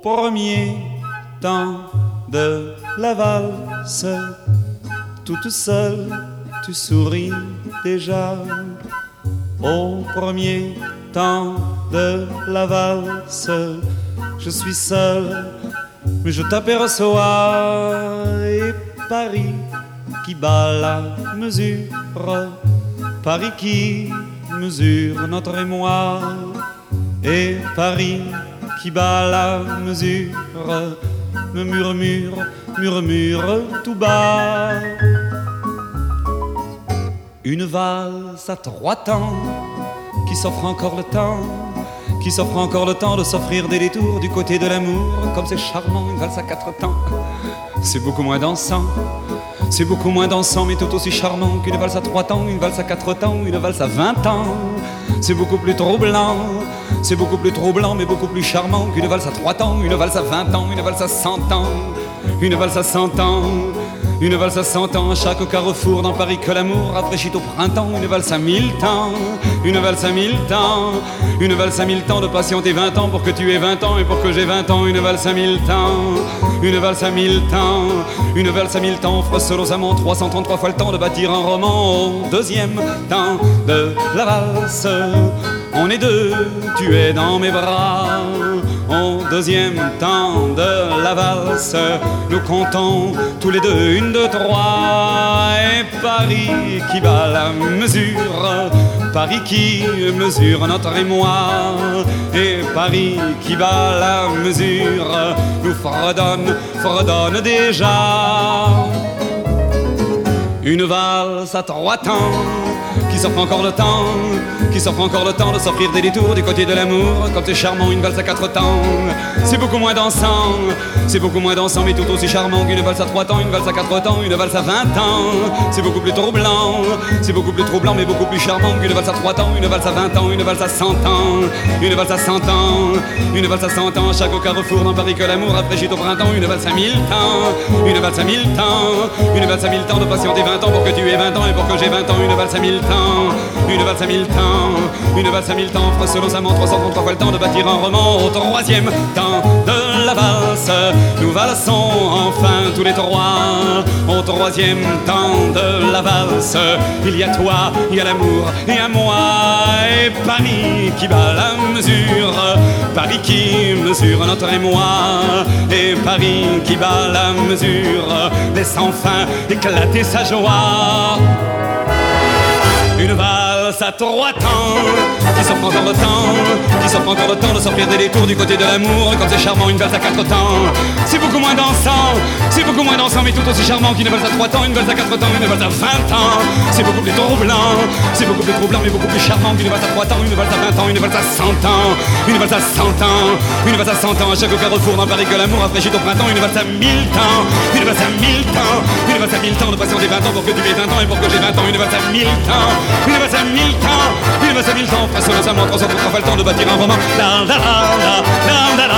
premier temps de la valse, toute seule tu souris déjà. Au premier temps de la valse, je suis seul, mais je t'aperçois. Et Paris qui bat la mesure, Paris qui mesure notre émoi. Et Paris qui bat la mesure me murmure tout bas. Une valse à 3 temps qui s'offre encore le temps, qui s'offre encore le temps de s'offrir des détours du côté de l'amour. Comme c'est charmant, une valse à 4 temps, c'est beaucoup moins dansant. C'est beaucoup moins dansant mais tout aussi charmant qu'une valse à 3 temps, une valse à 4 temps, une valse à 20 ans. C'est beaucoup plus troublant, c'est beaucoup plus troublant mais beaucoup plus charmant qu'une valse à 3 temps, une valse à 20 ans, une valse à 100 ans, une valse à 100 ans. Une valse à 100 ans, à chaque carrefour dans Paris que l'amour rafraîchit au printemps. Une valse à 1000 temps, une valse à 1000 temps, une valse à 1000 temps de patienter 20 ans pour que tu aies 20 ans et pour que j'ai 20 ans. Une valse à 1000 temps, une valse à 1000 temps, une valse à 1000 temps offre seul aux amants 333 fois le temps de bâtir un roman. Au deuxième temps de la valse, on est deux, tu es dans mes bras. Au deuxième temps de la valse, nous comptons tous les deux 1, 2, 3. Et Paris qui bat la mesure, Paris qui mesure notre émoi. Et Paris qui bat la mesure nous fredonne déjà. Une valse à 3 temps qui s'offre encore le temps, qui s'offre encore le temps de s'offrir des détours du côté de l'amour. Comme c'est charmant, une valse à 4 temps, c'est beaucoup moins dansant, c'est beaucoup moins dansant mais tout aussi charmant qu'une valse à 3 temps, une valse à 4 temps, une valse à 20 ans. C'est beaucoup plus troublant, c'est beaucoup plus troublant mais beaucoup plus charmant qu'une valse à 3 temps, une valse à 20 ans, une valse à 100 ans, une valse à 100 ans, une valse à 100 ans. À chaque carrefour dans Paris que l'amour rafraîchit au printemps. Une valse à 1000 temps, une valse à 1000 temps, une valse à 1000 temps de patienter 20 ans pour que tu aies 20 ans et pour que j'ai 20 ans. Une valse à 1000 temps, une valse à 1000 temps, une valse à 1000 temps offre seul aux amants 333 fois le temps de bâtir un roman. Au troisième temps de la valse, nous valsons enfin tous les trois. Au troisième temps de la valse, il y a toi, il y a l'amour et à moi. Et Paris qui bat la mesure, Paris qui mesure notre émoi. Et Paris qui bat la mesure laisse enfin éclater sa joie. Une valse à 3 temps qui s'offre encore le temps, qui s'offre encore le temps de s'offrir des détours du côté de l'amour. Comme c'est charmant, une valse à 4 temps, c'est beaucoup moins dansant, c'est beaucoup moins dansant mais tout aussi charmant qu'une valse à 3 temps, une valse à 4 temps, une valse à 20 ans. C'est beaucoup plus troublant, c'est beaucoup plus troublant mais beaucoup plus charmant qu'une valse à 3 temps, une valse à 20 ans, une valse à 100 ans, une valse à 100 ans, une valse à 100 ans. À chaque carrefour dans Paris que l'amour rafraîchit au printemps. Une valse à 1000 temps, une valse à 1000 temps, une valse à 1000 temps de patienter 20 ans pour que tu aies 20 ans et pour que j'ai 20 ans. Une valse à 1000 temps, une valse à 1000 temps, une valse à 1000 temps. Face aux amants 333 fois le temps de bâtir un roman. La la la la la la.